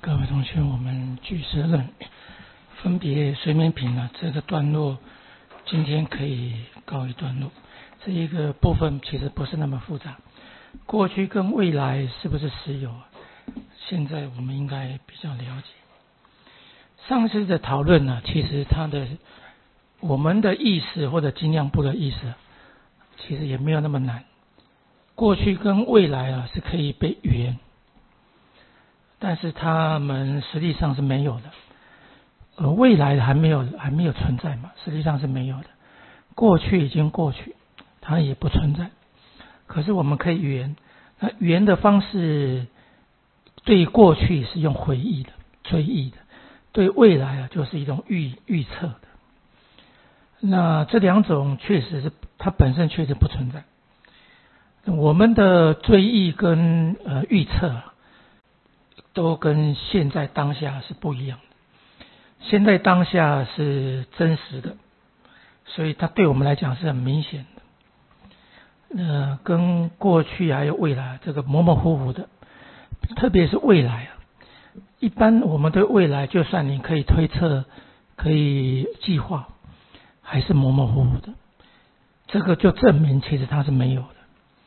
各位同学，我们据实论分别随眠品这个段落，今天可以告一段落。这一个部分其实不是那么复杂，过去跟未来是不是实有现在我们应该比较了解。上次的讨论其实我们的意识或者精量部的意识其实也没有那么难。过去跟未来是可以被语言，但是它们实际上是没有的。未来还没有存在嘛，实际上是没有的。过去已经过去，它也不存在。可是我们可以语言，那语言的方式对过去是用回忆的、追忆的，对未来就是一种预测的。那这两种确实是它本身确实不存在。我们的追忆跟预测都跟现在当下是不一样的。现在当下是真实的，所以它对我们来讲是很明显的。跟过去还有未来这个模模糊糊的，特别是未来一般我们对未来，就算你可以推测、可以计划，还是模模糊糊的。这个就证明其实它是没有的。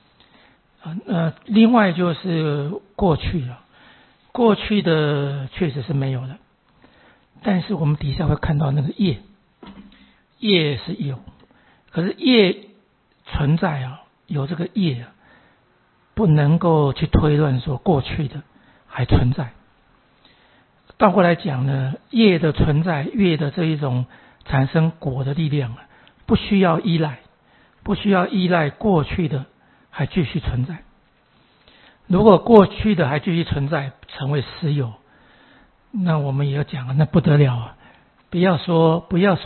另外就是过去过去的确实是没有的，但是我们底下会看到那个业是有，可是业存在有这个业不能够去推论说过去的还存在。倒过来讲呢，业的存在，业的这一种产生果的力量不需要依赖过去的还继续存在。如果过去的还继续存在，成为实有，那我们也要讲那不得了不要说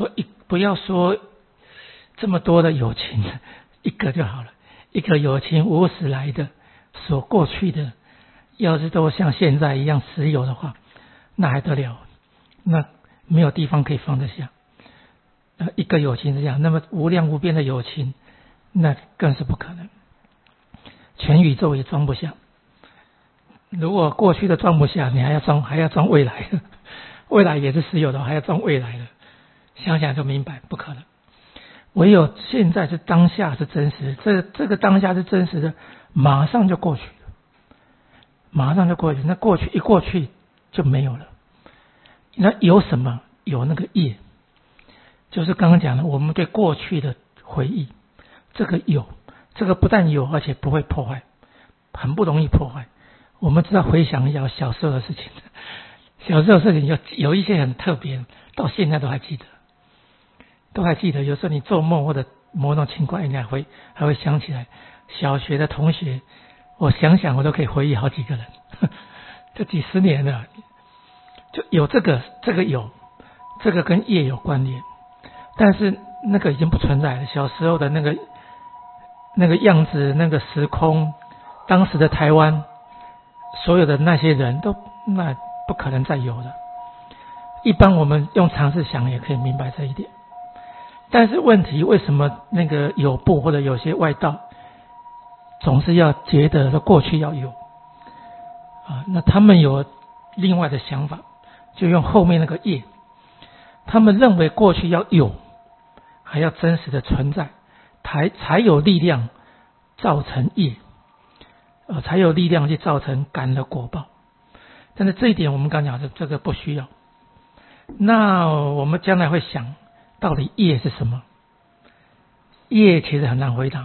这么多的友情，一个就好了。一个友情无始来的，所过去的，要是都像现在一样实有的话，那还得了？那没有地方可以放得下。一个友情是这样，那么无量无边的友情，那更是不可能，全宇宙也装不下。如果过去的装不下，你还要装未来的，未来也是实有的，还要装未来的，想想就明白不可能。唯有现在是当下是真实，这个当下是真实的，马上就过去了，那过去一过去就没有了。那有什么？有那个业，就是刚刚讲的我们对过去的回忆，这个有，这个不但有，而且不会破坏，很不容易破坏。我们知道回想一下小时候的事情，小时候的事情有一些很特别，到现在都还记得。有时候你做梦或者某种情况，你还会想起来小学的同学，我想我都可以回忆好几个人，这几十年了，就有这个有，这个跟业有关联，但是那个已经不存在了。小时候的那个样子，那个时空，当时的台湾，所有的那些人都那不可能再有了。一般我们用常识想也可以明白这一点。但是问题，为什么那个有部或者有些外道总是要觉得说过去要有那他们有另外的想法，就用后面那个业，他们认为过去要有，还要真实的存在，才有力量造成业，才有力量去造成感的果报。但是这一点我们刚讲的这个不需要。那我们将来会想，到底业是什么？业其实很难回答，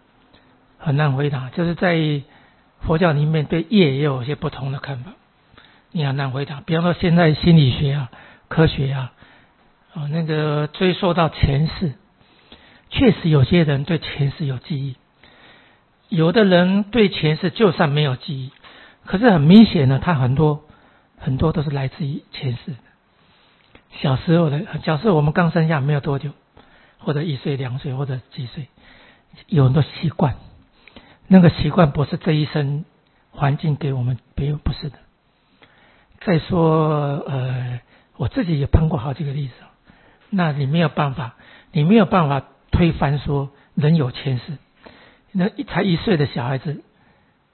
就是在佛教里面对业也有一些不同的看法，你很难回答。比方说现在心理学科学那个追溯到前世，确实有些人对前世有记忆，有的人对前世就算没有记忆，可是很明显他很多都是来自于前世。小时候我们刚生下没有多久，或者1岁2岁或者几岁，有很多习惯，那个习惯不是这一生环境给我们，不是的。再说我自己也碰过好几个例子，那你没有办法推翻说人有前世。那才1岁的小孩子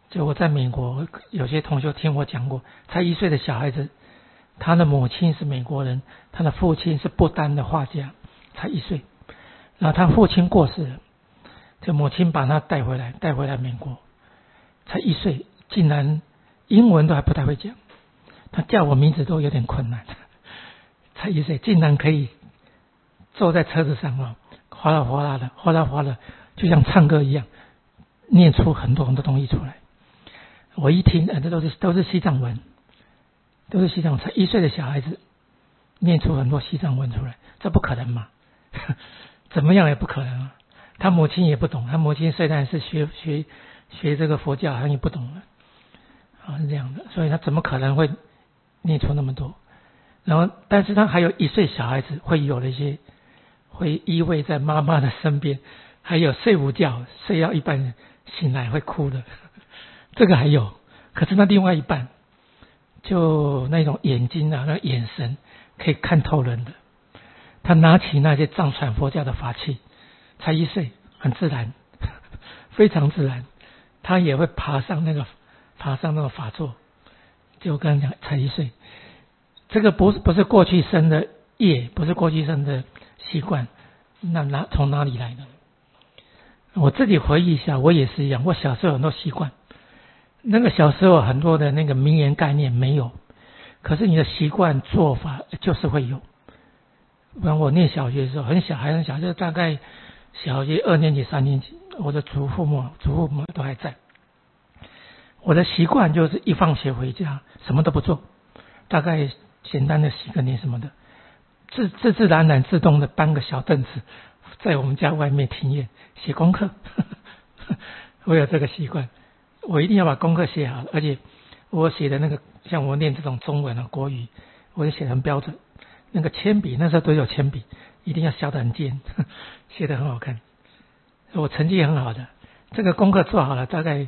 就我在美国，有些同学听我讲过，才1岁的小孩子，他的母亲是美国人，他的父亲是不丹的画家，才1岁，然后他父亲过世了，这母亲把他带回来美国，才1岁，竟然英文都还不太会讲，他叫我名字都有点困难，才1岁，竟然可以坐在车子上啊，哗啦哗啦的，哗啦哗啦，就像唱歌一样，念出很多很多东西出来。我一听，这都是西藏文，都是西藏，才1岁的小孩子念出很多西藏文出来，这不可能嘛？怎么样也不可能啊！他母亲也不懂，他母亲虽然是学这个佛教，他也不懂了啊，是这样的，所以他怎么可能会念出那么多？然后，但是他还有1岁小孩子会有了一些，会依偎在妈妈的身边，还有睡午觉，睡到一半醒来会哭的，这个还有。可是那另外一半，就那种眼睛啊，那眼神可以看透人的。他拿起那些藏传佛教的法器，才1岁，很自然，非常自然。他也会爬上那个法座，就我刚才讲，才1岁。这个不是过去生的业，不是过去生的习惯，那从哪里来的？我自己回忆一下，我也是一样。我小时候有很多习惯，那个小时候很多的那个名言概念没有，可是你的习惯做法就是会有。不然我念小学的时候很小，就大概小学2年级、3年级，我的祖父母都还在。我的习惯就是一放学回家什么都不做，大概简单的洗个脸什么的，自然自动的搬个小凳子在我们家外面庭院写功课我有这个习惯，我一定要把功课写好，而且我写的那个像我念这种中文啊国语，我就写得很标准，那个铅笔那时候都有铅笔，一定要削得很尖写得很好看，我成绩很好的，这个功课做好了大概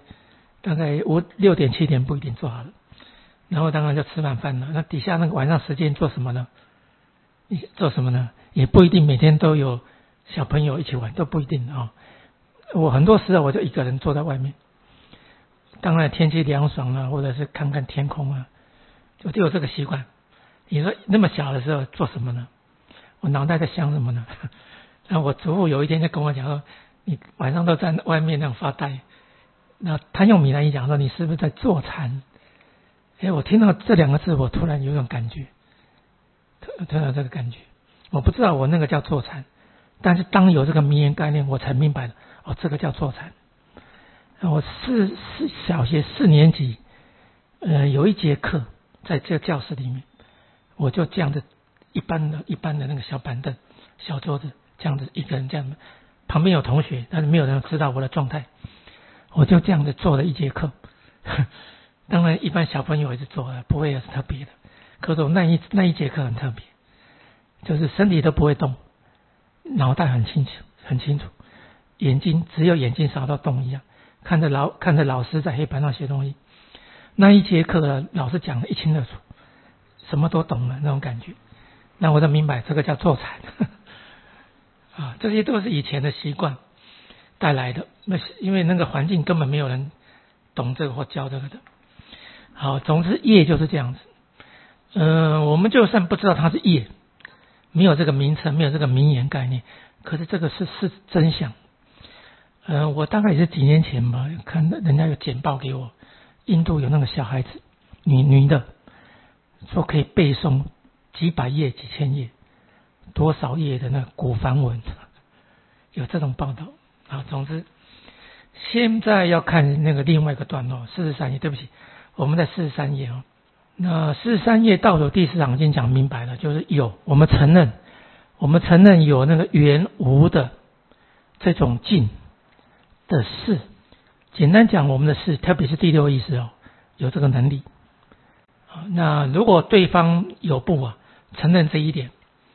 6点7点不一定做好了，然后当然就吃晚饭了。那底下那个晚上时间做什么呢？也不一定每天都有小朋友一起玩，都不一定啊。我很多时候我就一个人坐在外面，当然天气凉爽了，或者是看看天空啊，就有这个习惯。你说那么小的时候做什么呢？我脑袋在想什么呢？然后我祖父有一天就跟我讲说，你晚上都在外面那样发呆。那他用闽南语讲说，你是不是在坐禅？我听到这2个字，我突然有一种感觉，突然有这个感觉，我不知道我那个叫坐禅，但是当有这个名言概念，我才明白了，这个叫坐禅。我小学4年级，有一节课在这个教室里面，我就这样子一般的那个小板凳、小桌子，这样子一个人这样，旁边有同学，但是没有人知道我的状态。我就这样子做了一节课，当然一般小朋友也是做的，不会有特别的。可是我那一节课很特别，就是身体都不会动，脑袋很清楚，只有眼睛少到动一样，看着老师在黑板上写东西。那一节课老师讲得一清二楚，什么都懂了那种感觉，那我就明白这个叫坐禅这些都是以前的习惯带来的，因为那个环境根本没有人懂这个或教这个的。好，总之业就是这样子。我们就算不知道它是业，没有这个名称，没有这个名言概念，可是这个是真相。我大概也是几年前吧，看人家有简报给我，印度有那个小孩子，女的，说可以背诵几百页、几千页，多少页的那个古梵文，有这种报道。总之，现在要看那个另外一个段落，43页，对不起，我们在43页那43页倒数第4行已经讲明白了，就是我们承认有那个圆无的这种境的事。简单讲，我们的事，特别是第6意识有这个能力。那如果对方有不承认这一点，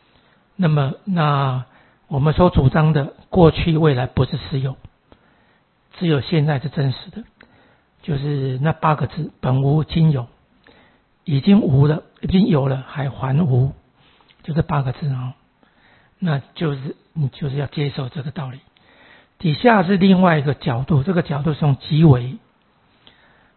那我们所主张的过去未来不是实有，只有现在是真实的，就是那8个字，本无今有，已经无了，已经有了还还无，就这8个字那就是你就是要接受这个道理。底下是另外一个角度，这个角度是用即为，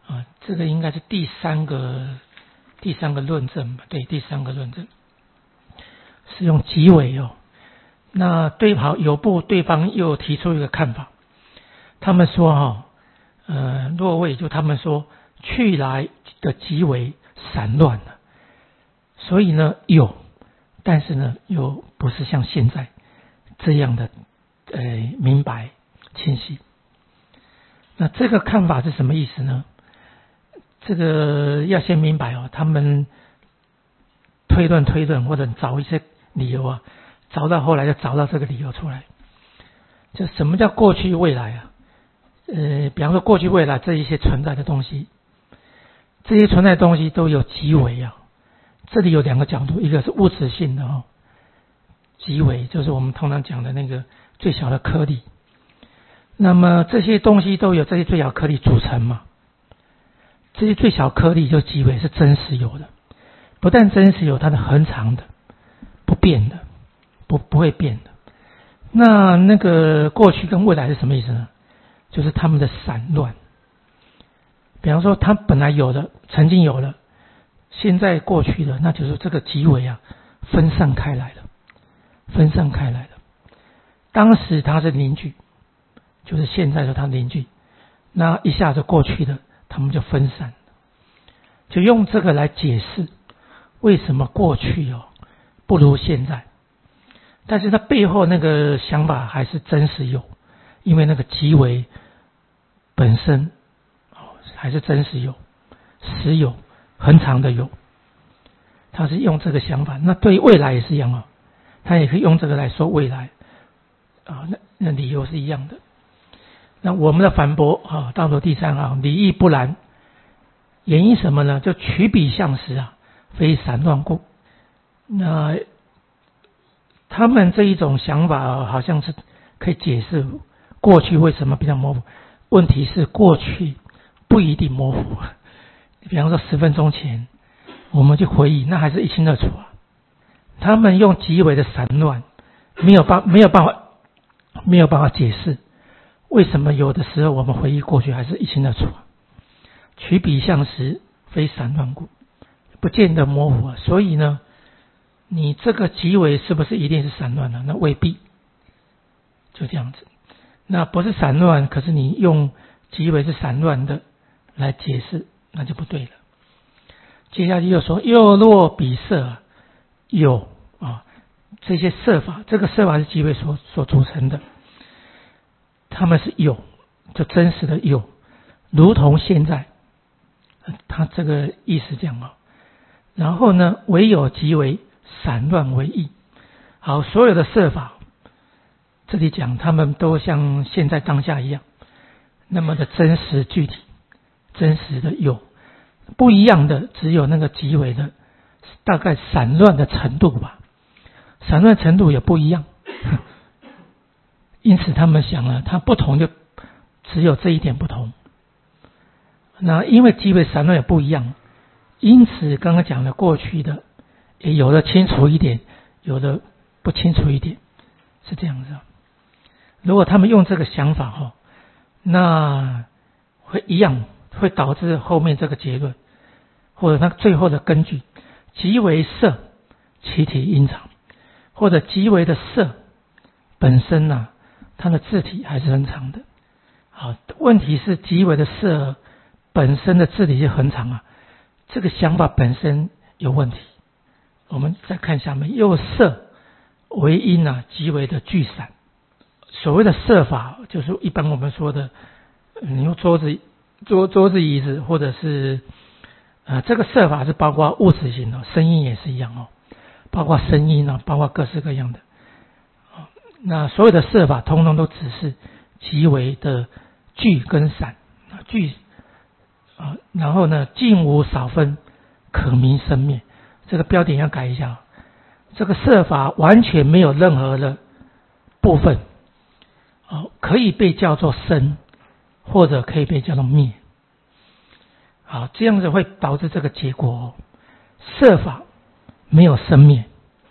这个应该是第三个论证吧？对，第三个论证是用即为哦。那对方又提出一个看法，他们说若谓就他们说去来的即为散乱了，所以呢有，但是呢又不是像现在这样的明白清晰。那这个看法是什么意思呢？这个要先明白他们推论或者找一些理由找到后来就找到这个理由出来。就什么叫过去未来比方说过去未来这一些存在的东西，这些存在的东西都有即为这里有两个角度，一个是物质性的即为就是我们通常讲的那个最小的颗粒。那么这些东西都有这些最小颗粒组成嘛，这些最小颗粒就即为是真实有的，不但真实有，它是恒常的，不变的，不会变的。那个过去跟未来是什么意思呢？就是它们的散乱。比方说它本来有的，曾经有了，现在过去的，那就是这个即为分散开来了。当时它是凝聚，就是现在的它凝聚，那一下子过去的它们就分散了。就用这个来解释为什么过去不如现在，但是它背后那个想法还是真实有，因为那个即为本身还是真实有，实有，恒常的有，他是用这个想法。那对未来也是一样他也可以用这个来说未来那理由是一样的。那我们的反驳到了第三行，理亦不然，原因什么呢？就取彼相时非散乱故。那他们这一种想法好像是可以解释过去为什么比较模糊，问题是过去不一定模糊。比方说10分钟前我们去回忆，那还是一清二楚他们用极为的散乱，没有办法解释为什么有的时候我们回忆过去还是一清二楚取彼相时非散乱故，不见得模糊所以呢，你这个极为是不是一定是散乱呢？那未必，就这样子。那不是散乱，可是你用极为是散乱的来解释，那就不对了。接下去又说，又若彼色有这些色法，这个色法是极为所组成的，他们是有，就真实的有，如同现在，他这个意思讲然后呢，唯有极为散乱为异。好，所有的色法，这里讲他们都像现在当下一样，那么的真实具体，真实的有，不一样的只有那个极为的大概散乱的程度吧，散乱程度也不一样。因此他们想了，它不同就只有这一点不同。那因为极为散乱也不一样，因此刚刚讲的过去的也有的清楚一点，有的不清楚一点，是这样子。如果他们用这个想法那会一样，会导致后面这个结论，或者他最后的根据，极为色其体阴常，或者极为的色本身它的自体还是恒常的。好，问题是极为的色本身的自体是恒常这个想法本身有问题。我们再看下面，又色为因极为的聚散。所谓的色法，就是一般我们说的，你用桌子、椅子，或者是这个色法是包括物质性的，声音也是一样包括声音包括各式各样的。那所有的色法，通通都只是极为的聚跟散，聚然后呢，尽无少分，可名生灭。这个标点要改一下，这个色法完全没有任何的部分可以被叫做生，或者可以被叫做灭。好，这样子会导致这个结果色法没有生灭，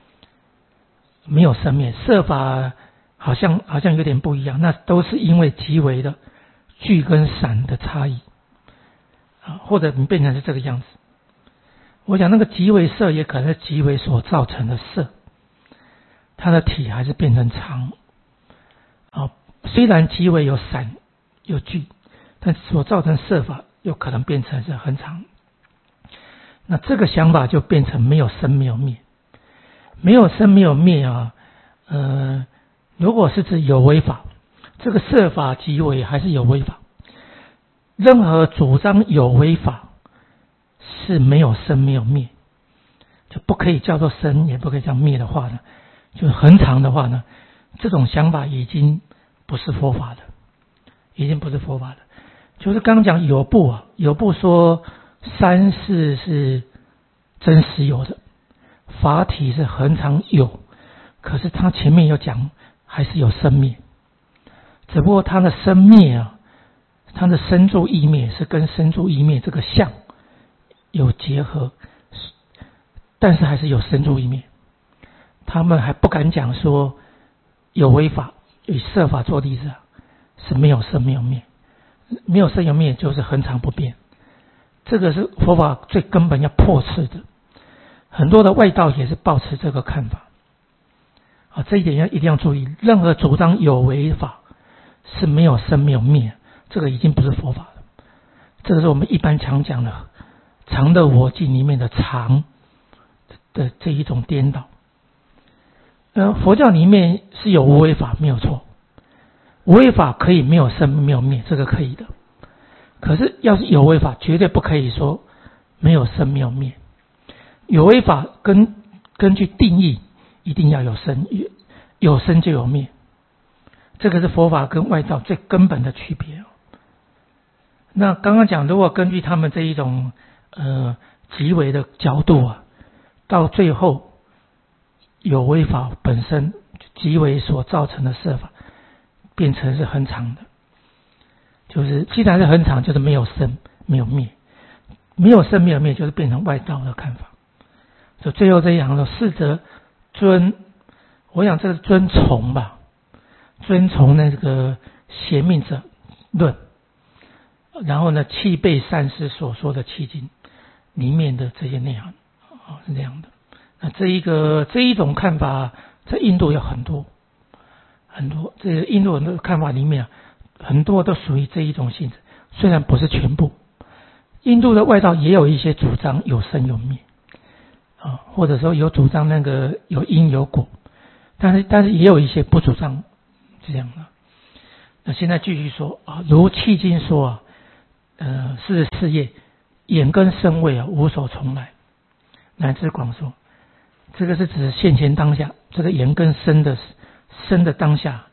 色法好像有点不一样，那都是因为极为的聚跟散的差异或者你变成是这个样子。我想那个极为色也可能是极为所造成的色，它的体还是变成长。虽然极为有散有聚，但所造成色法有可能变成是很长。那这个想法就变成没有生没有灭，没有生没有灭如果是指有为法，这个色法极为还是有为法。任何主张有为法是没有生没有灭，就不可以叫做生，也不可以叫灭的话呢，就是恒常的话呢，这种想法已经不是佛法的，已经不是佛法的。就是刚刚讲有部有部说三世是真实有的，法体是恒常有，可是他前面有讲还是有生灭，只不过他的生灭它的生住异灭是跟生住异灭这个相有结合，但是还是有生住异灭。他们还不敢讲说有为法以色法做例子是没有生没有灭，没有生有灭就是恒常不变，这个是佛法最根本要破斥的。很多的外道也是抱持这个看法这一点一定要注意，任何主张有为法是没有生没有灭，这个已经不是佛法了。这个是我们一般常讲的常的我记里面的常的这一种颠倒。佛教里面是有无为法没有错，无为法可以没有生没有灭，这个可以的。可是要是有为法绝对不可以说没有生没有灭，有为法根据定义一定要有生，有生就有灭，这个是佛法跟外道最根本的区别。那刚刚讲如果根据他们这一种极为的角度到最后有为法本身极为所造成的色法变成是恒常的，就是既然是恒常就是没有生没有灭，没有生没有灭就是变成外道的看法。就最后这一行说是则尊，我想这个尊崇吧，尊崇那个邪命者论，然后呢弃背善师所说的契经里面的这些内涵是这样的。那这一种看法在印度有很多，这个印度人的看法里面很多都属于这一种性质，虽然不是全部。印度的外道也有一些主张有生有灭或者说有主张那个有因有果，但是也有一些不主张这样的。那现在继续说如契经说44页眼根身位无所从来，乃至广说，这个是指现前当下，这个眼根身的当下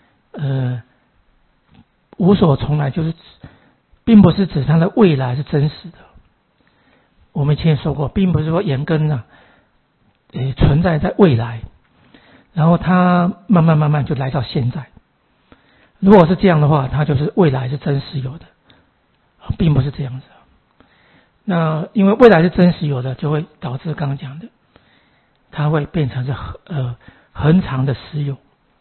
无所从来，就是并不是指它的未来是真实的。我们以前说过，并不是说眼根存在在未来，然后它慢慢就来到现在。如果是这样的话，它就是未来是真实有的并不是这样子。那因为未来是真实有的，就会导致刚刚讲的它会变成是恒常的实有，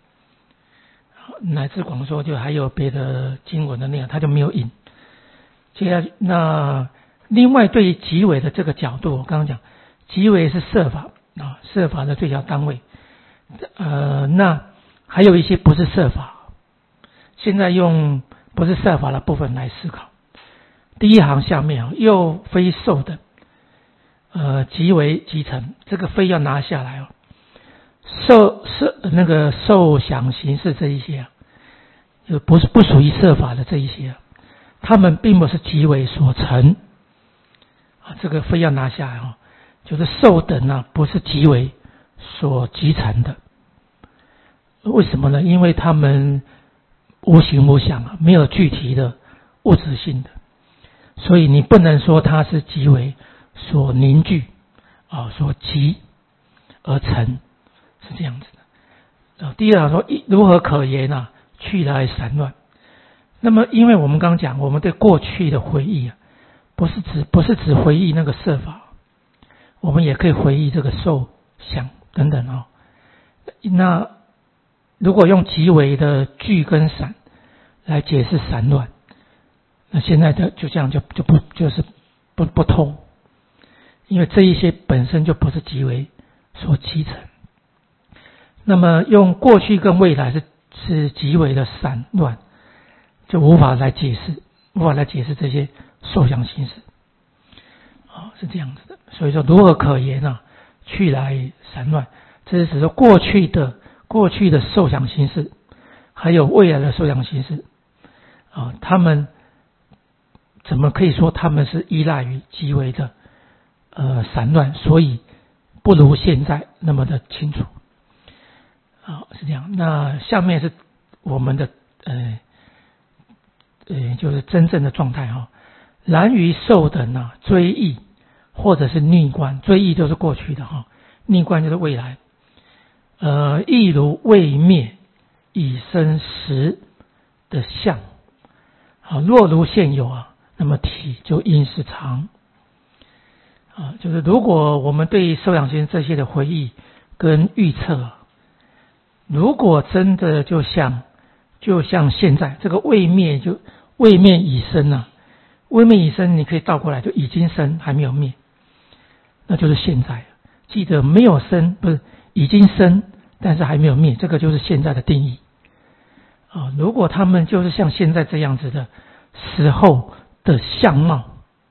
乃至广说就还有别的经文的内容，它就没有引。接下来那另外对于极微的这个角度，我刚刚讲极微是色法色法的最小单位那还有一些不是色法，现在用不是色法的部分来思考。第一行下面又非受等极为集成，这个非要拿下来那个受想行识这一些就不属于色法的这一些他们并不是极为所成这个非要拿下来就是受等不是极为所集成的。为什么呢？因为他们无形无相没有具体的物质性的，所以你不能说它是极为所凝聚所集而成，是这样子的。第二说如何可言去来散乱。那么因为我们刚刚讲我们对过去的回忆不是指回忆那个色法，我们也可以回忆这个受想等等那如果用极为的聚跟散来解释散乱， 那现在的就这样就不通，因为这一些本身就不是即为所集成。那么用过去跟未来是极为的散乱，就无法来解释这些受想行识。是这样子的。所以说如何可言啊？去来散乱，这是指说过去的受想行识，还有未来的受想行识他们怎么可以说他们是依赖于极为的散乱，所以不如现在那么的清楚是这样。那下面是我们的就是真正的状态然于受等追忆或者是逆观，追忆就是过去的逆观就是未来。亦如未灭已生时的相若如现有那么体就应是常就是如果我们对受想行识这些的回忆跟预测如果真的就像现在这个未灭已生未灭已生你可以倒过来，就已经生还没有灭，那就是现在。记得没有生不是已经生但是还没有灭，这个就是现在的定义如果他们就是像现在这样子的时候的相貌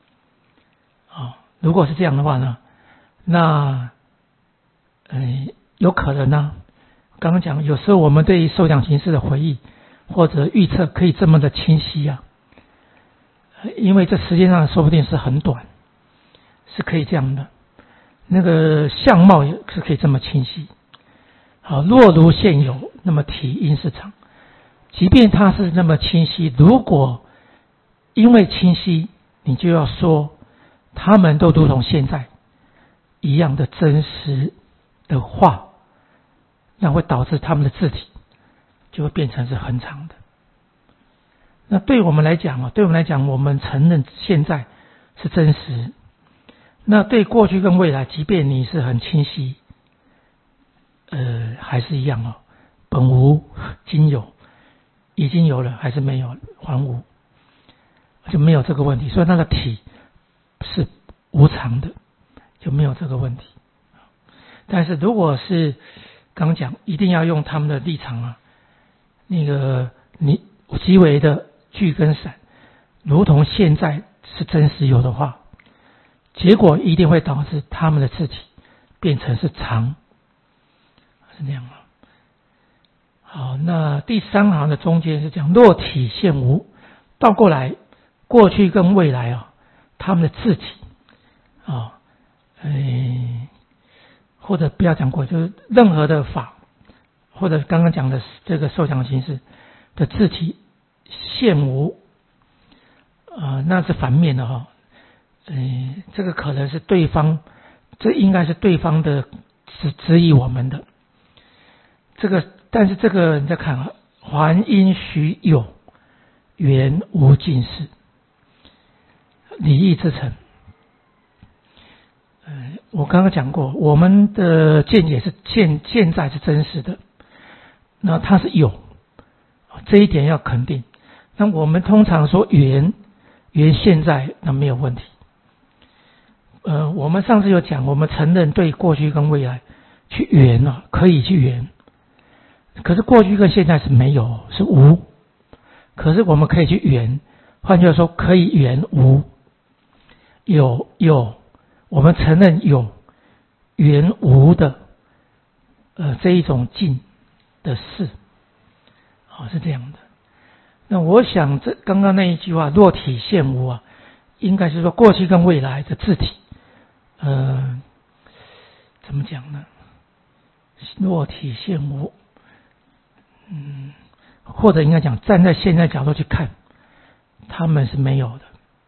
如果是这样的话呢，那有可能呢刚刚讲有时候我们对于受想行识的回忆或者预测可以这么的清晰因为这时间上说不定是很短，是可以这样的，那个相貌也是可以这么清晰若如现有那么体应是常，即便它是那么清晰，如果因为清晰你就要说他们都如同现在一样的真实的话，那会导致他们的字体就会变成是很长的。那对我们来讲我们承认现在是真实，那对过去跟未来即便你是很清晰还是一样本无今有，已经有了还是没有还无，就没有这个问题，所以那个体是无常的，就没有这个问题。但是如果是刚讲一定要用他们的立场那个你极为的聚跟散如同现在是真实有的话，结果一定会导致他们的字体变成是常，是这样好，那第三行的中间是讲若体现无，倒过来过去跟未来他们的字体或者不要讲过，就是任何的法或者刚刚讲的这个受想行识的字体现无那是反面的这个可能是对方，这应该是对方的质疑我们的这个，但是这个你再看还应须有缘无尽事理义之成。我刚刚讲过，我们的见解是现在是真实的，那它是有，这一点要肯定。那我们通常说缘现在，那没有问题。我们上次有讲，我们承认对过去跟未来去缘可以去缘，可是过去跟现在是没有，是无。可是我们可以去缘，换句话说，可以缘无。有，我们承认有缘无的这一种境的事是这样的。那我想这刚刚那一句话若体现无应该是说过去跟未来的字体怎么讲呢？若体现无或者应该讲站在现在角度去看，他们是没有的。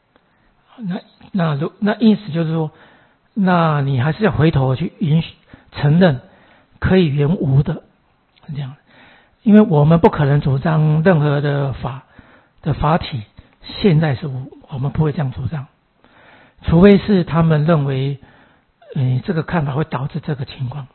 那意思就是说，那你还是要回头去承认可以缘无的，是这样。因为我们不可能主张任何的法体现在是无，我们不会这样主张，除非是他们认为这个看法会导致这个情况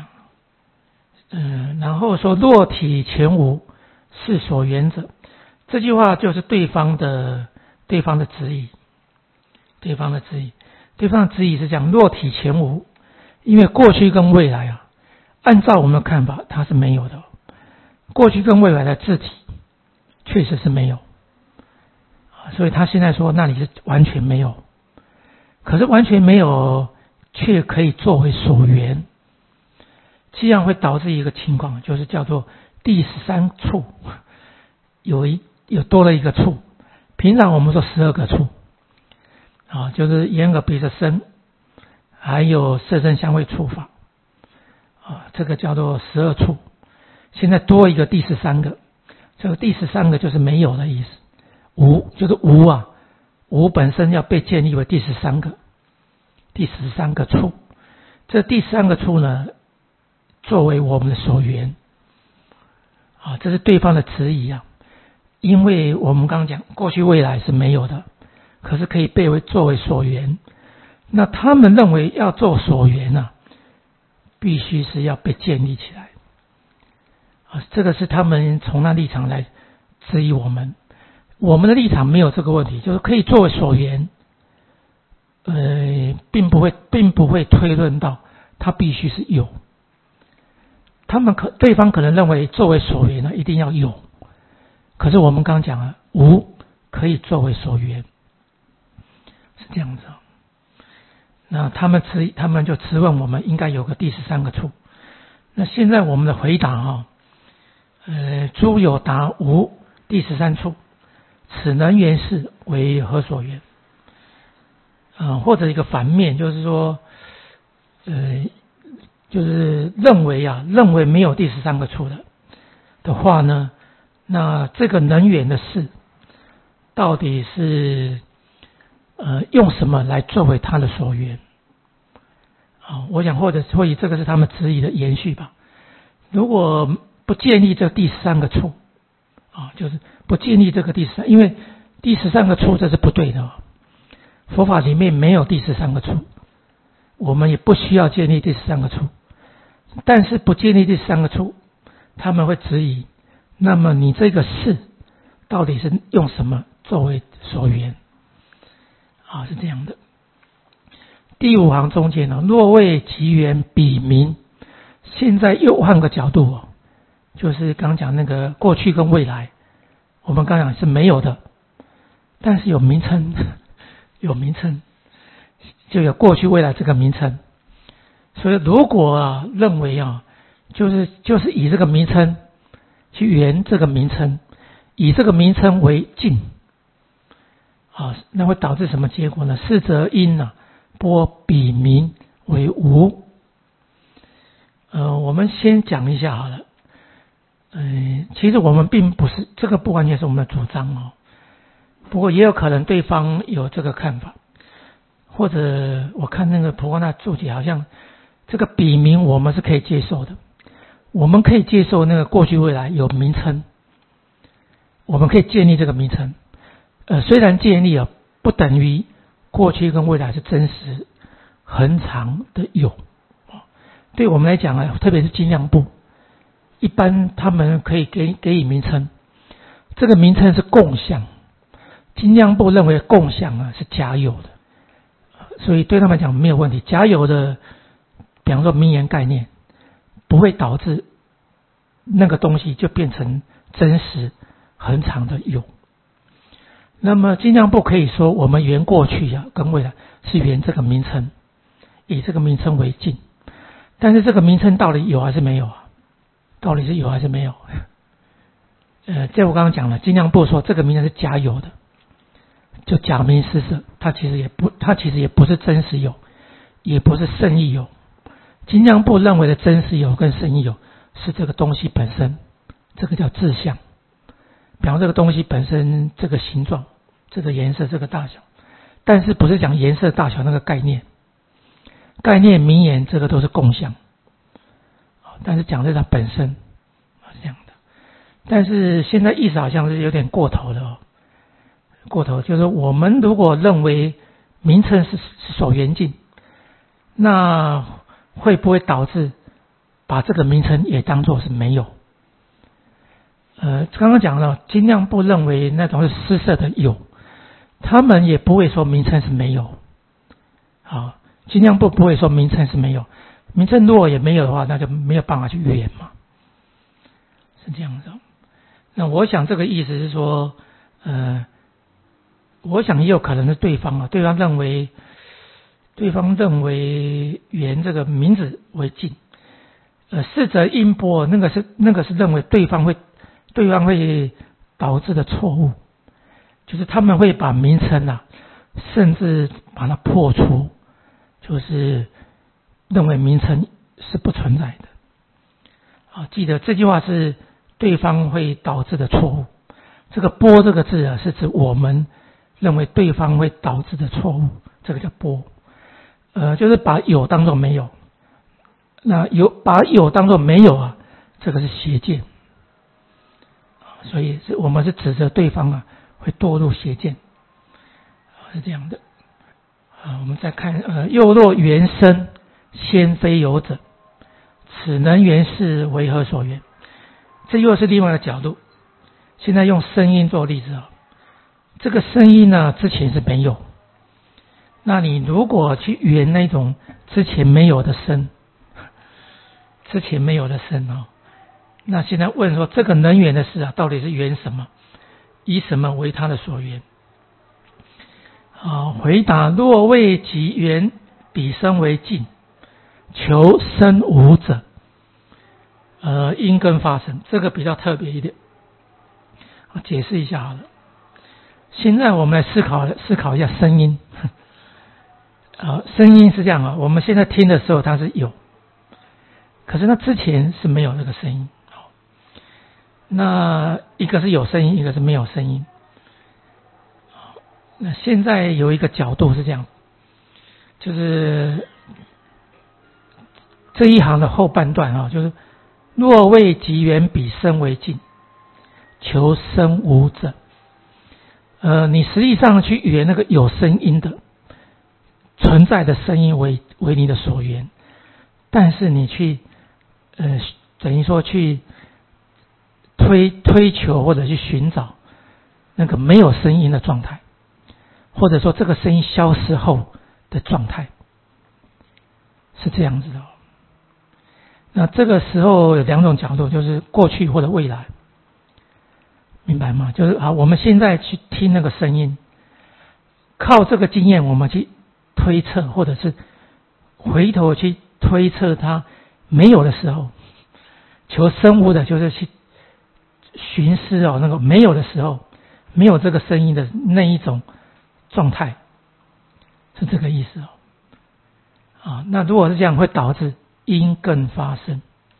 然后说若体前无是所缘者， 这句话就是对方的质疑，对方的质疑是讲若体前无，因为过去跟未来啊，按照我们的看法它是没有的，过去跟未来的自体确实是没有，所以他现在说那里是完全没有，可是完全没有却可以作为所缘，这样会导致一个情况，就是叫做第13处有多了一个处。平常我们说12个处就是眼耳鼻舌身，还有色声香味触法这个叫做12处。现在多一个第13个，这个第13个就是没有的意思，无就是无啊，无本身要被建立为第13个处。这第13个处呢，作为我们的所缘这是对方的质疑啊。因为我们刚刚讲过去未来是没有的，可是可以被作为所缘，那他们认为要做所缘必须是要被建立起来这个是他们从那立场来质疑我们。我们的立场没有这个问题，就是可以作为所缘并不会推论到它必须是有。对方可能认为作为所缘一定要有，可是我们刚刚讲了无可以作为所缘，是这样子那他们就质问我们应该有个第13个处。那现在我们的回答诸有答无第13处，此能缘事为何所缘或者一个反面，就是说就是认为没有第13个处的话呢，那这个能缘的事到底是用什么来作为他的所缘我想或许这个是他们质疑的延续吧。如果不建立这第13个处就是不建立这个第13，因为第13个处这是不对的佛法里面没有第13个处，我们也不需要建立第13个处。但是不建立第13个处，他们会质疑，那么你这个事到底是用什么作为所缘是这样的。第5行中间若为即缘彼名，现在又换个角度就是刚讲那个过去跟未来，我们刚讲是没有的，但是有名称就有过去未来这个名称。所以如果认为就是以这个名称去缘这个名称，以这个名称为境那会导致什么结果呢？是则因拨彼名为无。我们先讲一下好了。其实我们并不是这个不完全是我们的主张不过也有可能对方有这个看法，或者我看那个婆婆那注解好像这个笔名我们是可以接受的，我们可以接受那个过去未来有名称，我们可以建立这个名称虽然建立不等于过去跟未来是真实恒常的有对我们来讲特别是精量部一般他们可以给予名称，这个名称是共相，精量部认为共相是假有的，所以对他们讲没有问题。假有的比方说名言概念不会导致那个东西就变成真实恒常的有。那么精量部可以说我们缘过去跟未来是缘这个名称，以这个名称为境，但是这个名称到底有还是没有到底是有还是没有这我刚刚讲了，精量部说这个名称是假有的，就假名实色，它其实也不是真实有，也不是圣意有。精量部认为的真实有跟圣意有是这个东西本身，这个叫自相。比方这个东西本身这个形状，这个颜色，这个大小，但是不是讲颜色大小那个概念名言这个都是共相但是讲的是它本身是这样的。但是现在意思好像是有点过头了就是我们如果认为名称是所缘境，那会不会导致把这个名称也当作是没有刚刚讲了，精量部认为那种是失色的有，他们也不会说名称是没有。好，精量部不会说名称是没有，名称如果也没有的话，那就没有办法去圆嘛，是这样子。那我想这个意思是说，我想也有可能是对方认为圆这个名字为尽，四则音波那个是认为对方会导致的错误，就是他们会把名称甚至把它破除，就是认为名称是不存在的。记得这句话是对方会导致的错误。这个波这个字是指我们认为对方会导致的错误，这个叫波。就是把有当作没有，那把有当作没有这个是邪见。所以我们是指责对方会堕入邪见，是这样的。我们再看又若缘生，先非有者，此能缘是为何所缘？这又是另外一个角度。现在用声音做例子这个声音之前是没有，那你如果去缘那种之前没有的声，那现在问说这个能缘的事到底是缘什么？以什么为他的所缘？回答若未及缘彼生为尽，求生无者，因根发生，这个比较特别一点。我解释一下好了。现在我们来思考一下声音。声音是这样我们现在听的时候它是有，可是它之前是没有那个声音。那一个是有声音，一个是没有声音。那现在有一个角度是这样，就是这一行的后半段就是若未及缘彼生为尽，求生无者。你实际上去缘那个有声音的存在的声音为你的所缘，但是你去等于说去推求或者去寻找那个没有声音的状态，或者说这个声音消失后的状态，是这样子的。那这个时候有两种角度，就是过去或者未来，明白吗？就是我们现在去听那个声音，靠这个经验我们去推测，或者是回头去推测它没有的时候，求生无的就是去寻思那个没有的时候，没有这个声音的那一种状态，是这个意思那如果是这样，会导致因根发生。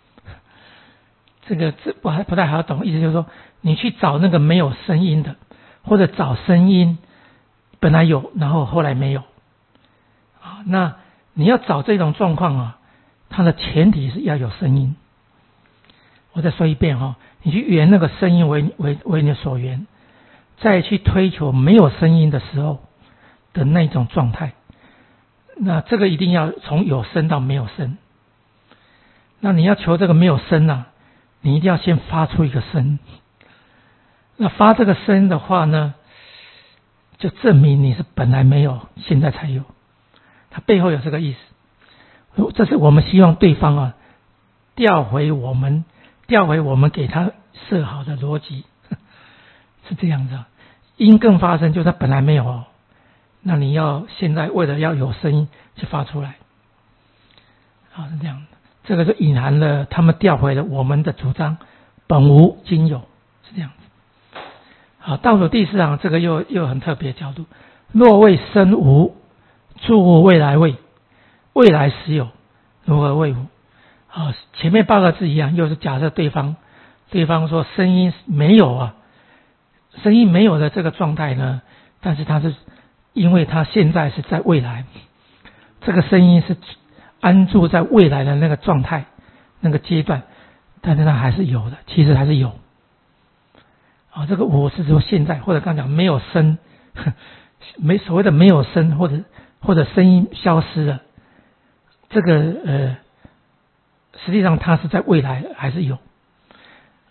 这不太好懂，意思就是说，你去找那个没有声音的，或者找声音本来有，然后后来没有那你要找这种状况它的前提是要有声音。我再说一遍你去缘那个声音为你的所缘，再去推求没有声音的时候的那种状态，那这个一定要从有声到没有声。那你要求这个没有声你一定要先发出一个声。那发这个声的话呢，就证明你是本来没有，现在才有。它背后有这个意思。这是我们希望对方调回我们给他设好的逻辑，是这样子因更发生，就是他本来没有那你要现在为了要有声音就发出来是这样的。这个就隐含了他们调回了我们的主张，本无今有，是这样子。倒数第四行，这个又很特别的角度。若未生无，诸未来未，未来实有，如何谓无？前面8个字一样，又是假设对方说声音没有声音没有的这个状态呢，但是它是因为它现在是在未来，这个声音是安住在未来的那个状态那个阶段，但是它还是有的，其实还是有这个我是说现在，或者刚讲没有声所谓的没有声，或者声音消失了，这个实际上它是在未来还是有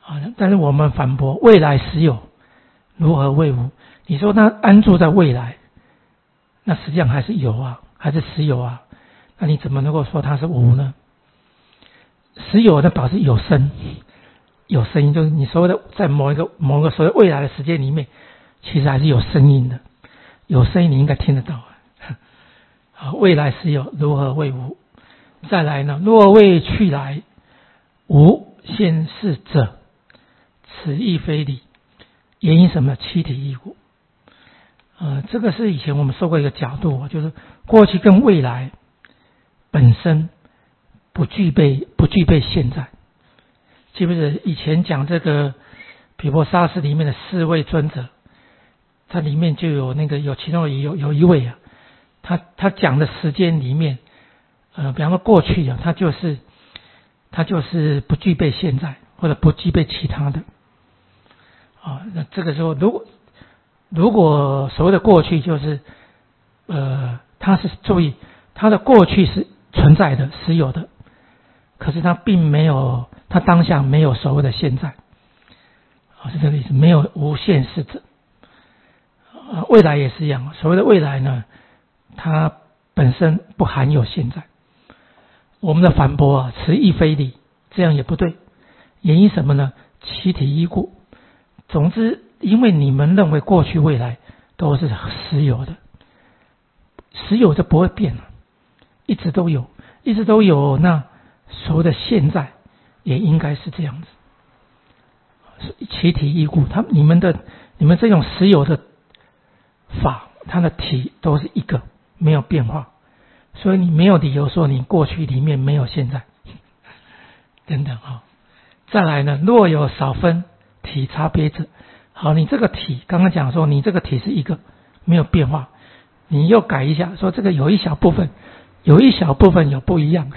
但是我们反驳未来实有，如何谓无？你说它安住在未来，那实际上还是有啊，还是实有啊，那你怎么能够说它是无呢？实有的表示有声，有声音，就是你所谓的在某一个所谓未来的时间里面，其实还是有声音的，有声音你应该听得到啊。未来实有，如何谓无？再来呢？若谓去来，无现世者，此亦非理。原因什么？七体异故。这个是以前我们说过一个角度，就是过去跟未来本身不具备现在。记不记得以前讲这个毗婆沙师里面的4位尊者，它里面就有其中有一位啊，他讲的时间里面，比方说过去啊，他就是不具备现在，或者不具备其他的。那这个时候如果所谓的过去就是它是注意它的过去是存在的实有的，可是它并没有，它当下没有所谓的现在，是这个意思，没有无现世者。未来也是一样，所谓的未来呢，它本身不含有现在。我们的反驳此亦非理，这样也不对。原因什么呢？七体依故。总之，因为你们认为过去未来都是实有的，实有就不会变了，一直都有，那所谓的现在也应该是这样子。七体依故，你们这种实有的法，它的体都是一个，没有变化，所以你没有理由说你过去里面没有现在等等再来呢，若有少分体差别者，好，你这个体刚刚讲说你这个体是一个没有变化，你又改一下说这个有一小部分有不一样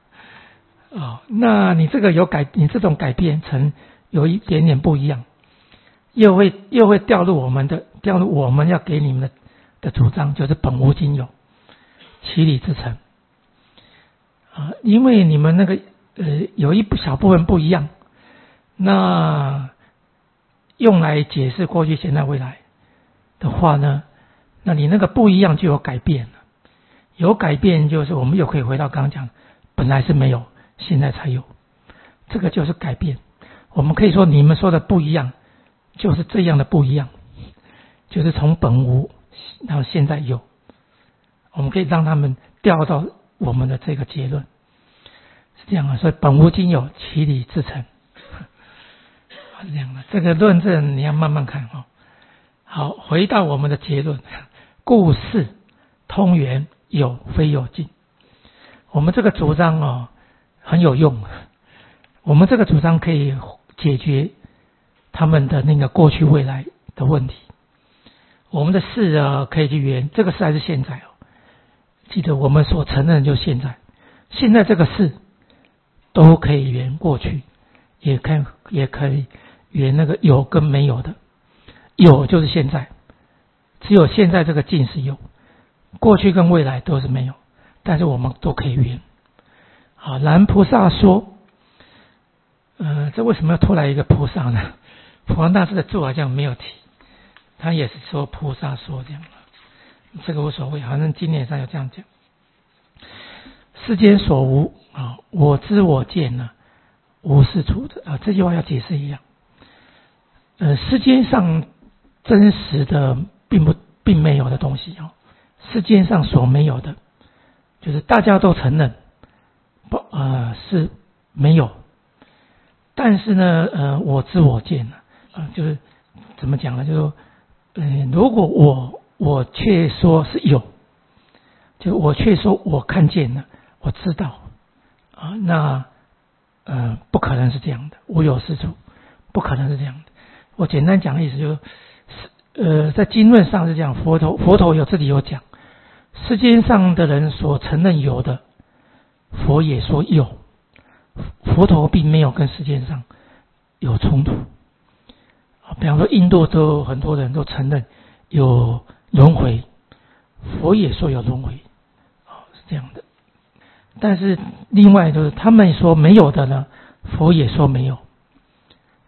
那你这个你这种改变成有一点点不一样，又会掉入我们要给你们的主张，就是本无今有，其理自成因为你们那个有一小部分不一样，那用来解释过去现在未来的话呢，那你那个不一样就有改变了，有改变就是我们又可以回到刚刚讲，本来是没有，现在才有，这个就是改变。我们可以说你们说的不一样就是这样的不一样，就是从本无到现在有，我们可以让他们调到我们的这个结论，是这样所以本无今有，其理自成，是这样的。这个论证你要慢慢看好，回到我们的结论，故事通圆有非有尽。我们这个主张很有用，我们这个主张可以解决他们的那个过去未来的问题。我们的事可以去圆，这个事还是现在记得我们所承认的就是现在这个事都可以圆过去，也可以圆那个有跟没有的。有就是现在，只有现在这个境是有，过去跟未来都是没有，但是我们都可以圆。好，然菩萨说，这为什么要拖来一个菩萨呢？普光大师的注好像没有提，他也是说菩萨说这样，这个无所谓，反正经典上有这样讲。世间所无我知我见呢，无是处的这句话要解释一样。世间上真实的并没有的东西世界上所没有的，就是大家都承认是没有，但是呢我知我见就是怎么讲呢？就是说如果我却说是有，就我却说我看见了，我知道那不可能是这样的，无有是处，不可能是这样的。我简单讲的意思就是在经论上是这样，佛陀自己有讲，世界上的人所承认有的，佛也说有，佛陀并没有跟世界上有冲突比方说印度都很多人都承认有轮回，佛也说有轮回是这样的。但是另外就是他们说没有的呢，佛也说没有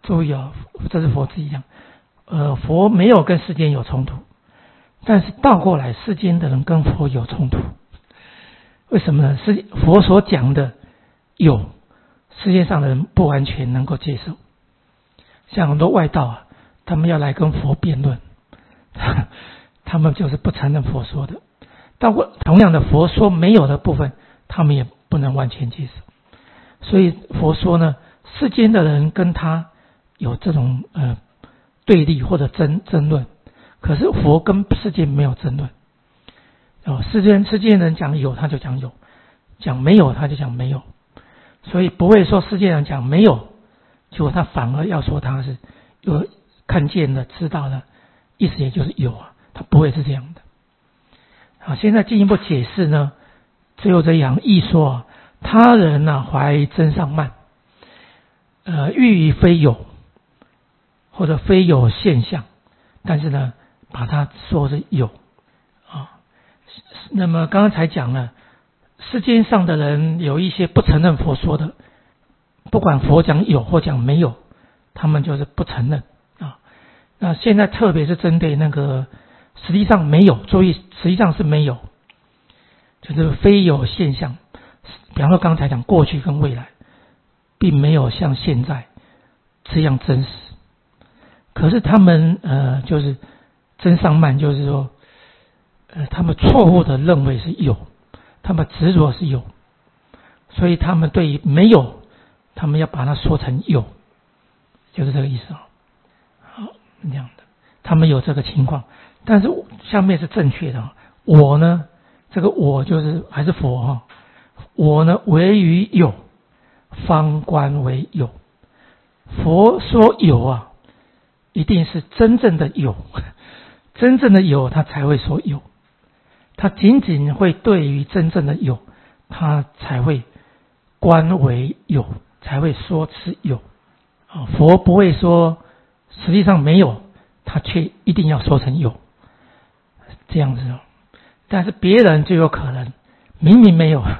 注意啊，这是佛自己讲，佛没有跟世间有冲突，但是倒过来，世间的人跟佛有冲突。为什么呢？是佛所讲的有，世界上的人不完全能够接受。像很多外道啊，他们要来跟佛辩论，他们就是不承认佛说的。但同样的，佛说没有的部分，他们也不能完全接受。所以佛说呢，世间的人跟他有这种对立或者争论，可是佛跟世界没有争论。世间人讲有他就讲有，讲没有他就讲没有，所以不会说世界人讲没有，结果他反而要说他是有看见了知道了，意思也就是有啊，他不会是这样的。好，现在进一步解释呢，只有这样一说啊，他人呢怀真上慢，欲以非有，或者非有现象，但是呢把它说是有啊。那么刚刚才讲了，世间上的人有一些不承认佛说的，不管佛讲有或讲没有，他们就是不承认啊。那现在特别是针对那个实际上没有，注意实际上是没有，就是非有现象。比方说刚才讲过去跟未来并没有像现在这样真实，可是他们就是真上慢，就是说他们错误的认为是有，他们执着是有，所以他们对于没有，他们要把它说成有，就是这个意思啊。好，这样的，他们有这个情况，但是下面是正确的。我呢，这个我就是还是佛哈，我呢为于有，方观为有。佛说有啊，一定是真正的有，真正的有他才会说有。他仅仅会对于真正的有，他才会观为有，才会说是有。佛不会说实际上没有，他却一定要说成有，这样子哦。但是别人就有可能明明没有，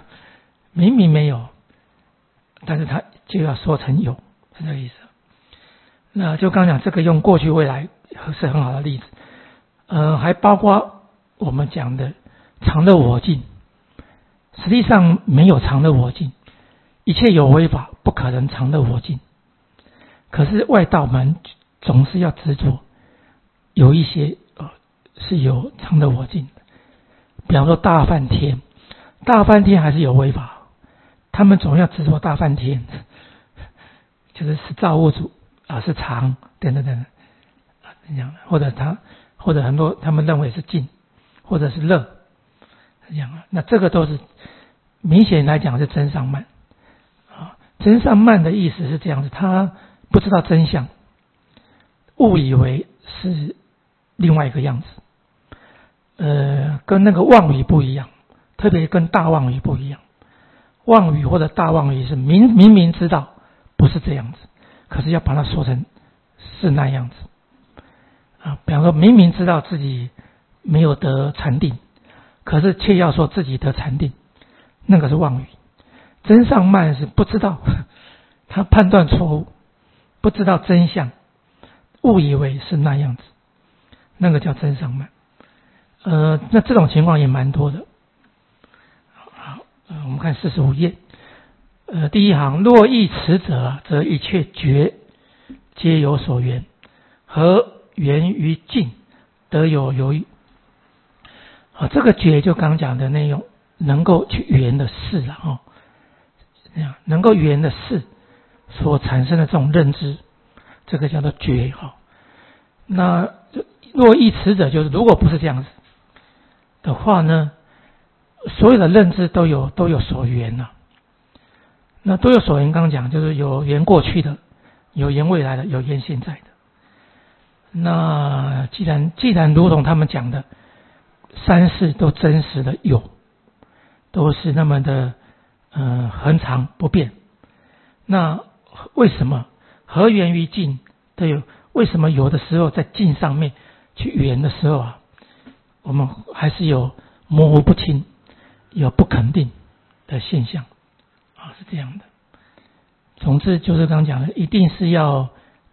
但是他就要说成有，是这个意思。那就刚讲这个用过去未来是很好的例子，还包括我们讲的常乐我净，实际上没有常乐我净，一切有为法不可能常乐我净。可是外道们总是要执着有一些是有常乐我净的，比方说大梵天还是有为法，他们总要执着大梵天就是造物主是常等等这样的，或者很多他们认为是净或者是乐这样那这个都是明显来讲是真上慢真上慢的意思是这样子，他不知道真相，误以为是另外一个样子，跟那个妄语不一样，特别跟大妄语不一样。妄语或者大妄语是明明知道不是这样子，可是要把它说成是那样子比方说明明知道自己没有得禅定，可是却要说自己得禅定，那个是妄语。真上慢是不知道，他判断错误，不知道真相，误以为是那样子，那个叫真上慢。那这种情况也蛮多的。好，我们看45页，第一行，若忆此者，则一切觉皆有所缘，和缘于境，得有由于。这个觉就刚讲的那种能够去缘的事了这样能够缘的事所产生的这种认知，这个叫做觉那若忆此者，就是如果不是这样子的话呢，所有的认知都有所缘那都有所缘，刚讲就是有缘过去的，有缘未来的，有缘现在的。那既然如同他们讲的三世都真实的有，都是那么的恒常不变，那为什么合缘于境都有？为什么有的时候在境上面去缘的时候我们还是有模糊不清，有不肯定的现象是这样的。总之就是刚讲的，一定是要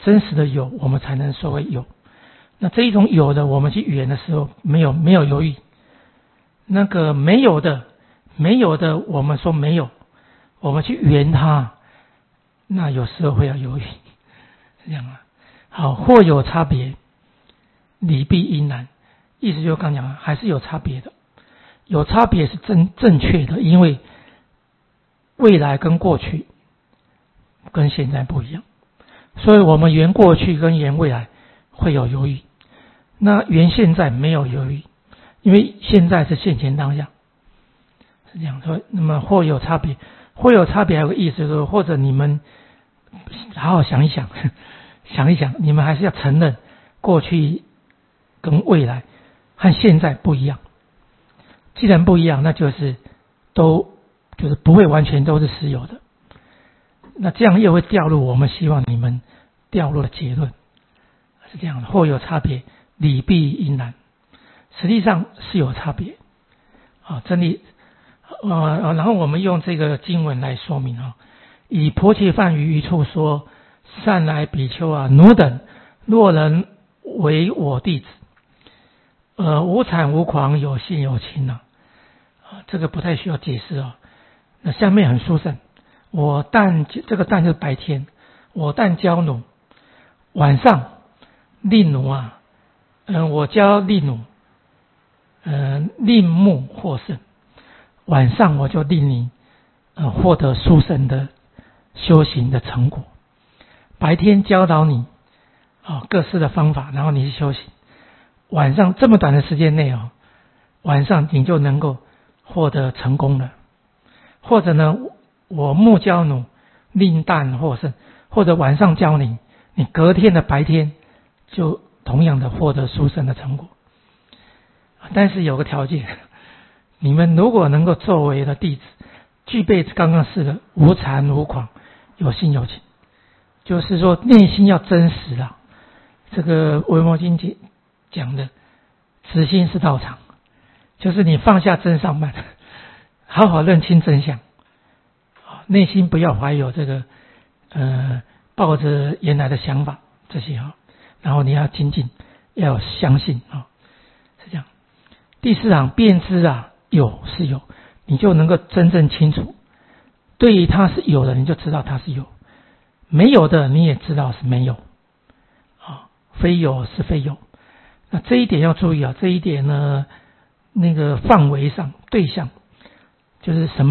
真实的有，我们才能说为有。那这一种有的，我们去语言的时候没有犹豫。那个没有的，我们说没有，我们去语言它，那有时候会要犹豫，是这样啊。好，或有差别，理必因然，意思就刚讲了，还是有差别的。有差别是正确的，因为未来跟过去跟现在不一样，所以我们原过去跟原未来会有犹豫，那原现在没有犹豫，因为现在是现前当下，是这样说。那么或有差别，还有个意思就是，或者你们好好想一想，你们还是要承认过去跟未来和现在不一样。既然不一样，那就是不会完全都是实有的。那这样又会掉入我们希望你们掉入的结论，是这样的。或有差别，理必因然，实际上是有差别。真理，然后我们用这个经文来说明啊，以婆伽梵于一处说：善来比丘啊，汝等若能为我弟子，无谄无狂，有信有亲啊，这个不太需要解释哦。那下面很殊胜，这个但就是白天，我但教汝，晚上令汝我教令汝，令目获胜，晚上我就令你获得殊胜的修行的成果。白天教导你各式的方法，然后你去修行。晚上这么短的时间内晚上你就能够获得成功了。或者呢，我目教汝，令旦获胜，或者晚上教你，你隔天的白天就同样的获得殊胜的成果。但是有个条件，你们如果能够作为的弟子，具备刚刚是的无谄无狂，有信有情，就是说内心要真实啊。这个维摩经讲的直心是道场，就是你放下真上慢，好好认清真相，内心不要怀有这个抱着原来的想法这些然后你要精进，要相信是这样。第四行，便知有是有，你就能够真正清楚，对于它是有的，你就知道它是有；没有的，你也知道是没有非有是非有。那这一点要注意这一点呢，那个范围上对象就是什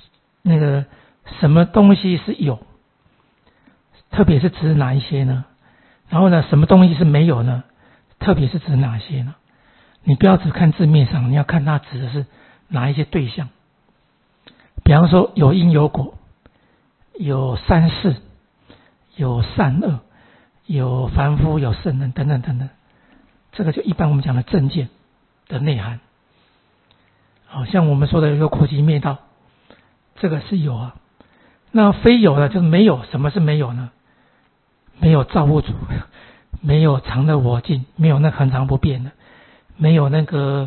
么东西是有，特别是指哪一些呢？然后呢，什么东西是没有呢？特别是指哪些呢？你不要只看字面上，你要看它指的是哪一些对象。比方说有因有果，有三世，有善恶，有凡夫，有圣人等等等等，这个就一般我们讲的正见的内涵。好像我们说的有苦集灭道，这个是有那非有的就是没有。什么是没有呢？没有造物主，没有常的我净，没有那恒常不变的，没有那个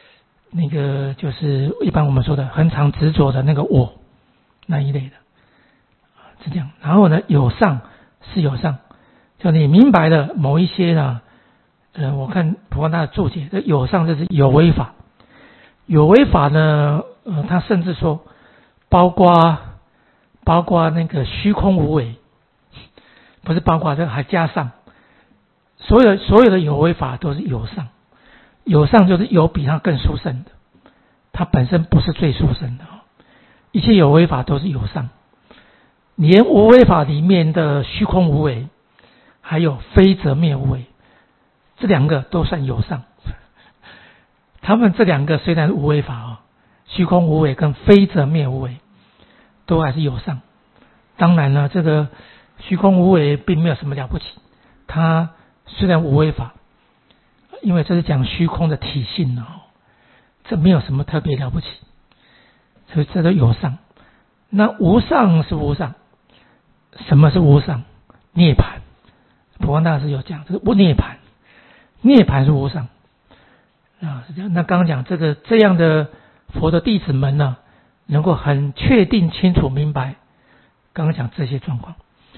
就是一般我们说的恒常执着的那个我那一类的，是这样。然后呢，有上是有上，就你明白了某一些我看普光大的注解，这有上就是有为法。有为法呢，他甚至说包括那个虚空无为，不是包括这个还加上所有的有为法都是有上。有上就是有比它更殊胜的，它本身不是最殊胜的一切有为法都是有上，连无为法里面的虚空无为，还有非则灭无为，这两个都算有上。他们这两个虽然是无为法虚空无为跟非则灭无为都还是有上。当然呢，这个虚空无为并没有什么了不起，它虽然无为法，因为这是讲虚空的体性这没有什么特别了不起，所以这都有上。那无上是无上，什么是无上？涅槃。普光大师有讲这个涅槃，涅槃是无上是这样。那刚刚讲这样的佛的弟子们呢，能够很确定清楚明白刚刚讲这些状况。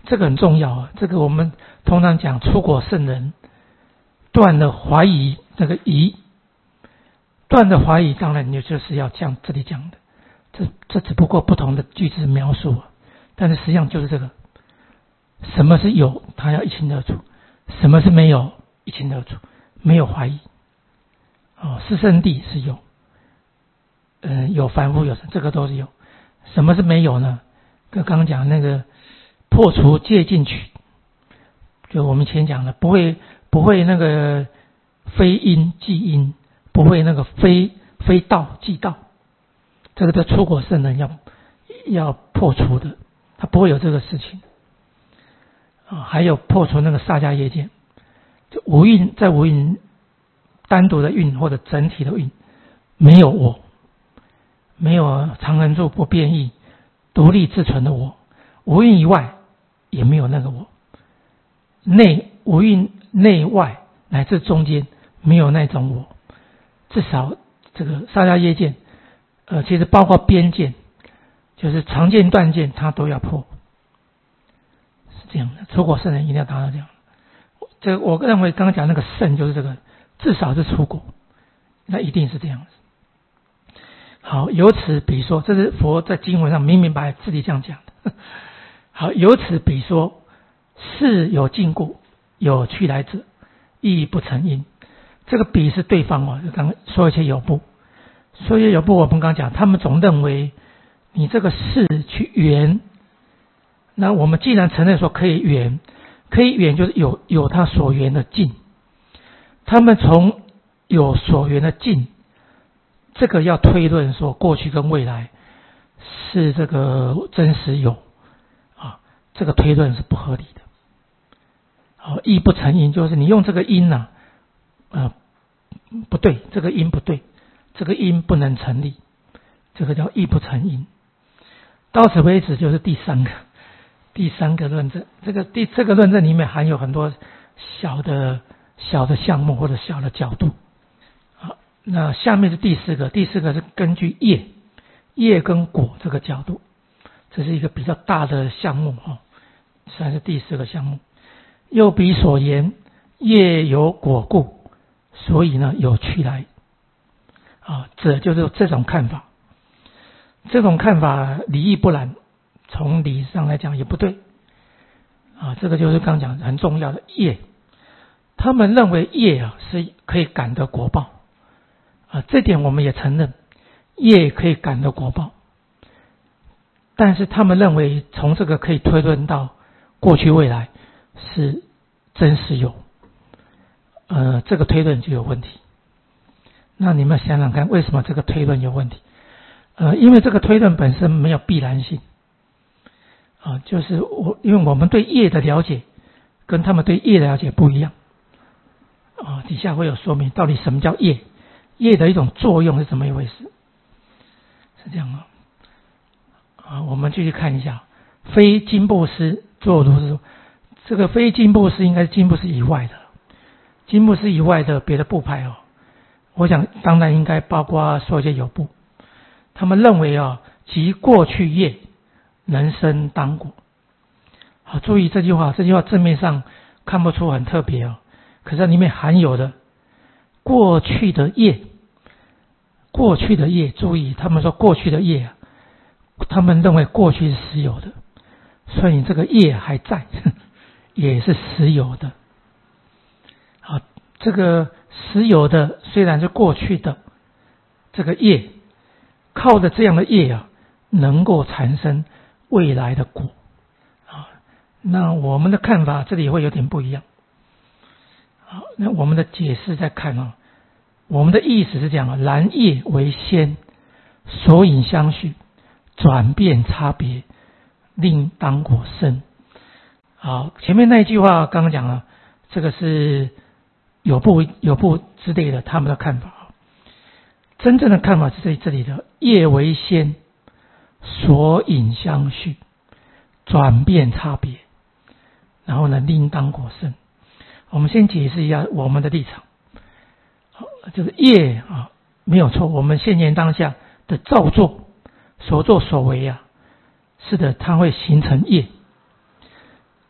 这个很重要啊。这个我们通常讲出果圣人断了怀疑，那个疑断了怀疑，当然你就是要像这里讲的，这只不过不同的句子描述啊，但是实际上就是这个，什么是有，他要一清二楚；什么是没有，一清二楚，没有怀疑。四圣谛是有，有凡夫有神，这个都是有。什么是没有呢？跟刚刚讲那个破除戒禁取，就我们以前讲的，不会那个非因即因，不会那个非道即道，这个叫出果圣人要破除的，他不会有这个事情。还有破除那个萨迦耶见，就无蕴，在无蕴单独的蕴或者整体的蕴，没有我，没有常恒住不变异独立自存的我，无蕴以外也没有那个我，无蕴内外乃至中间没有那种我，至少这个萨迦耶见，其实包括边见，就是常见断见，它都要破，是这样的。出果圣人一定要达到这样。这个我认为刚刚讲那个圣就是这个，至少是出果，那一定是这样子。好，由此比说，这是佛在经文上明明白自己这样讲的。好，由此比说，是有尽故，有去来者，亦不成因。这个比是对方就刚刚说一些有部，说一些有部，我们刚刚讲，他们总认为你这个是去圆，那我们既然承认说可以圆，就是有他所缘的尽，他们从有所缘的尽，这个要推论说过去跟未来是这个真实有这个推论是不合理的。亦不成因，就是你用这个因不对，这个因不对，这个因不能成立，这个叫亦不成因。到此为止就是第三个论证。这个论证里面含有很多小的项目或者小的角度。那下面是第四个是根据业跟果这个角度，这是一个比较大的项目算是第四个项目。又彼所言，业有果故，所以呢有去来这就是这种看法。这种看法理亦不然，从理上来讲也不对这个就是刚讲很重要的业。他们认为业是可以感得果报这点我们也承认，业可以感得果报，但是他们认为从这个可以推论到过去未来是真实有，这个推论就有问题。那你们想想看，为什么这个推论有问题？因为这个推论本身没有必然性就是因为我们对业的了解跟他们对业的了解不一样底下会有说明到底什么叫业的一种作用是怎么一回事，是这样我们继续看一下，非经布施作如是说，这个非经布施应该是经布施以外的，经布施以外的别的部派我想当然应该包括说一些有部，他们认为即过去业能生当果。好，注意这句话正面上看不出很特别可是里面含有的过去的业，注意他们说过去的业他们认为过去是实有的，所以你这个业还在也是实有的。好，这个实有的虽然是过去的这个业，靠着这样的业能够产生未来的果那我们的看法这里会有点不一样。好，那我们的解释再看我们的意思是这样然业为先，所引相续，转变差别，令当果生。好，前面那一句话刚刚讲了，这个是有部之类的他们的看法真正的看法是在这里的业为先，所引相续，转变差别，然后呢令当果生。我们先解释一下我们的立场就是业没有错，我们现前当下的造作所作所为是的，它会形成业。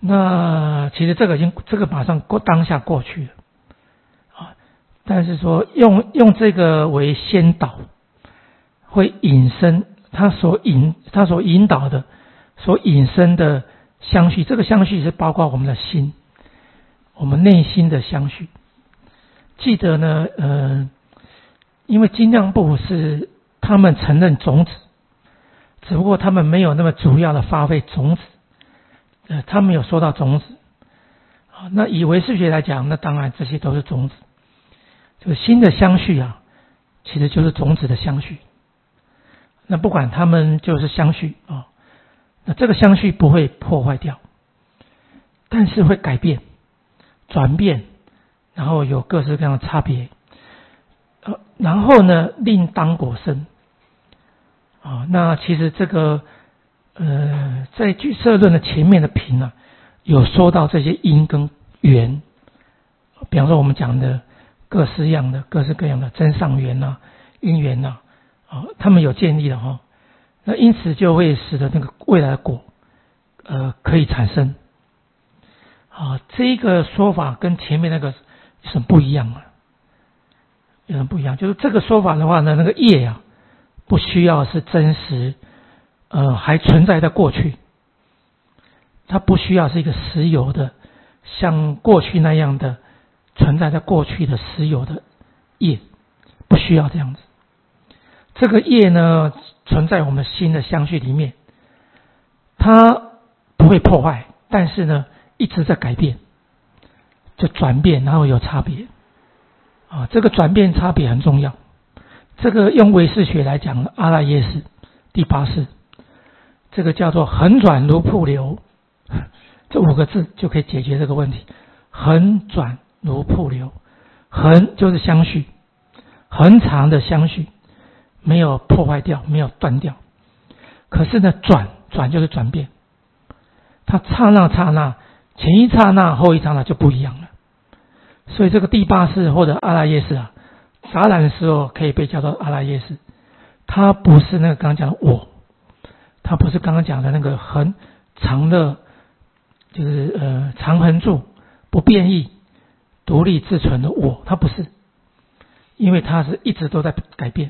那其实这个马上当下过去了啊，但是说用这个为先导，会引申他所引导的所引申的相续，这个相续是包括我们的心，我们内心的相续。记得呢，因为精量部是他们承认种子，只不过他们没有那么主要的发挥种子，他们有说到种子。那以唯识学来讲，那当然这些都是种子。这个心的相续啊，其实就是种子的相续。那不管他们就是相续啊，那这个相续不会破坏掉，但是会改变、转变，然后有各式各样的差别。然后呢，另当果生。那其实这个在俱舍论的前面的品啊，有说到这些因跟缘，比方说我们讲的各式样的、各式各样的真上缘啊、因缘啊，他们有建立的哈。那因此就会使得那个未来的果，可以产生。这个说法跟前面那个有什么不一样啊？有什么不一样？就是这个说法的话呢，那个业啊，不需要是真实，还存在在过去，它不需要是一个实有的，像过去那样的存在在过去的实有的业，不需要这样子。这个业呢，存在我们心的相续里面，它不会破坏，但是呢，一直在改变，就转变，然后有差别。这个转变差别很重要。这个用唯识学来讲，阿赖耶识第八识，这个叫做恒转如瀑流，这5个字就可以解决这个问题。恒转如瀑流，恒就是相续，恒长的相续，没有破坏掉，没有断掉。可是呢，转就是转变，它刹那前一刹那后一刹那就不一样了。所以这个第八识或者阿赖耶识啊，杂染的时候可以被叫做阿赖耶识，它不是那个刚刚讲的我，它不是刚刚讲的那个恒常乐，就是常恒住不变异独立自存的我，它不是，因为它是一直都在改变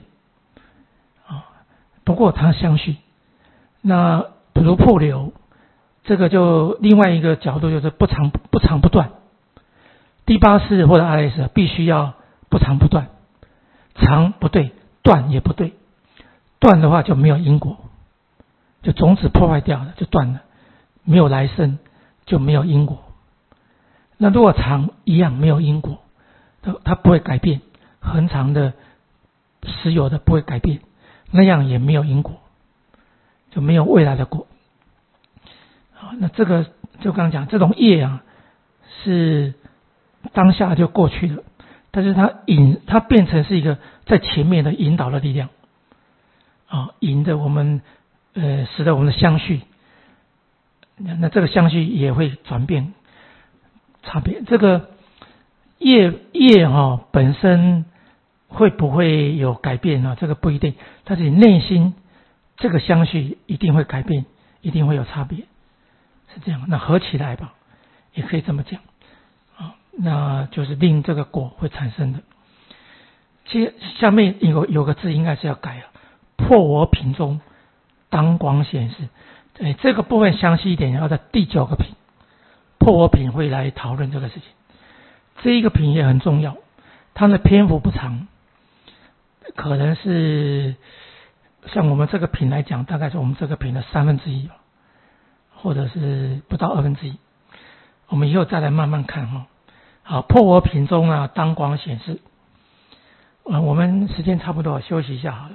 不过它相续。那如瀑流，这个就另外一个角度，就是不长不断。第八识或者阿赖耶识必须要不长不断，长不对，断也不对。断的话就没有因果，就种子破坏掉了就断了，没有来生就没有因果。那如果长一样没有因果，它不会改变，恒长的实有的不会改变，那样也没有因果，就没有未来的果。那这个就刚刚讲，这种业啊是当下就过去了，但是它变成是一个在前面的引导的力量引着我们使得我们的相续，那这个相续也会转变差别。这个业本身会不会有改变这个不一定，但是你内心这个相续一定会改变，一定会有差别，是这样。那合起来吧，也可以这么讲那就是令这个果会产生的。其实下面有个字应该是要改破我品中当广显示。这个部分详细一点要在第9个品，破我品会来讨论这个事情。这一个品也很重要，它的篇幅不长，可能是像我们这个品来讲，大概是我们这个品的1/3吧，或者是不到1/2。我们以后再来慢慢看好，破我品中当广显示。我们时间差不多，休息一下好了。